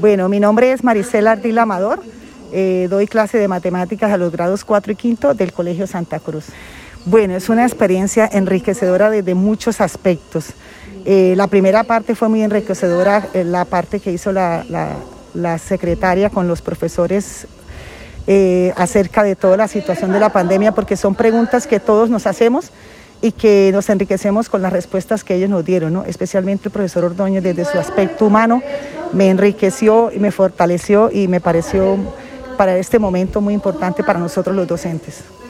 Bueno, mi nombre es Maricela Ardila Amador, doy clase de matemáticas a los grados 4 y 5 del Colegio Santa Cruz. Bueno, es una experiencia enriquecedora desde muchos aspectos. La primera parte fue muy enriquecedora, la parte que hizo la secretaria con los profesores acerca de toda la situación de la pandemia, porque son preguntas que todos nos hacemos y que nos enriquecemos con las respuestas que ellos nos dieron, ¿no? Especialmente el profesor Ordóñez, desde su aspecto humano, me enriqueció y me fortaleció y me pareció para este momento muy importante para nosotros los docentes.